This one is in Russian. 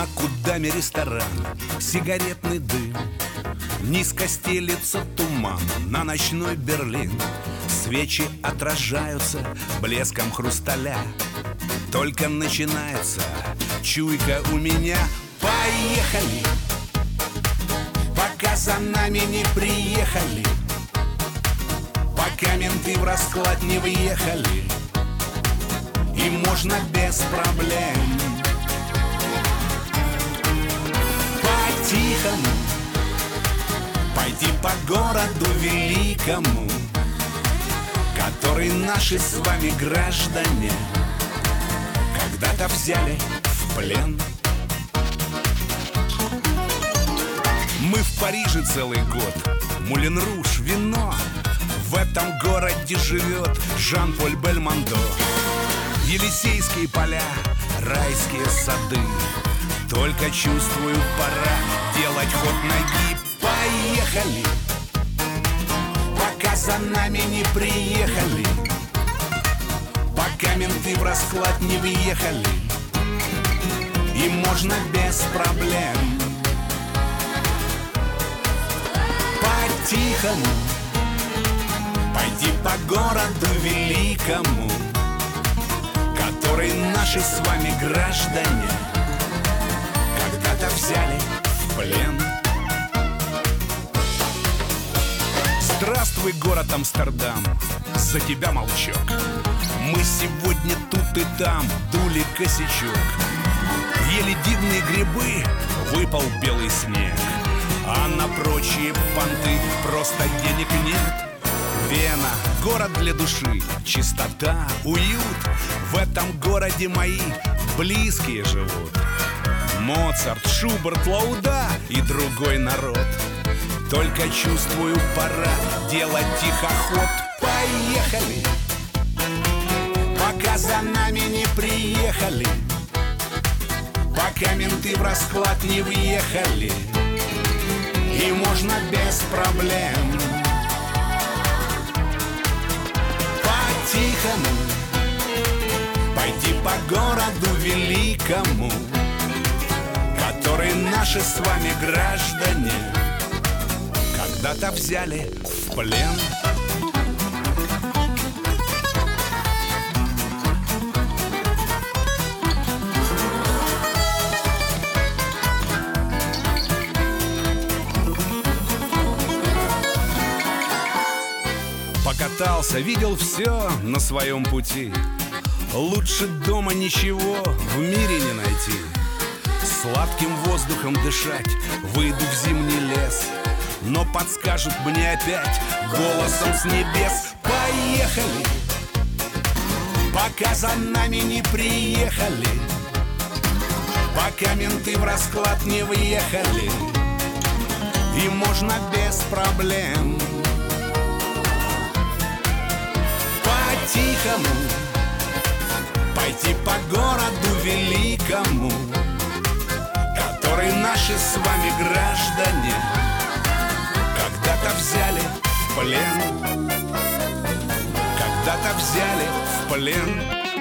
На Кудаме ресторан, сигаретный дым, низко стелится туман на ночной Берлин. Свечи отражаются блеском хрусталя. Только начинается чуйка у меня. Поехали, пока за нами не приехали, пока менты в расклад не въехали, и можно без проблем по-тихому пойти по городу великому, который наши с вами граждане когда-то взяли в плен. Мы в Париже целый год, Мулен Руж, вино. В этом городе живет Жан-Поль Бельмондо. Елисейские поля, райские сады. Только чувствую, пора делать ход ноги. Поехали, пока за нами не приехали, пока менты в расклад не въехали, и можно без проблем по-тихому пойти по городу великому, который наши с вами граждане когда-то взяли в плен. Здравствуй, город Амстердам, за тебя молчок. Мы сегодня тут и там дули косячок. Ели дивные грибы, выпал белый снег, а на прочие понты просто денег нет. Вена, город для души, чистота, уют. В этом городе мои близкие живут. Моцарт, Шуберт, Лауда и другой народ. Только чувствую, пора делать тихоход. Поехали, пока за нами не приехали, пока менты в расклад не въехали, и можно без проблем по-тихому пойти по городу великому, который наши с вами граждане когда-то взяли в плен. Покатался, видел все на своем пути. Лучше дома ничего в мире не найти. Сладким воздухом дышать, выйду в зимний лес, но подскажут мне опять голосом с небес. Поехали, пока за нами не приехали, пока менты в расклад не въехали, и можно без проблем по-тихому пойти по городу великому, который наши с вами граждане когда-то взяли в плен. Когда-то взяли в плен.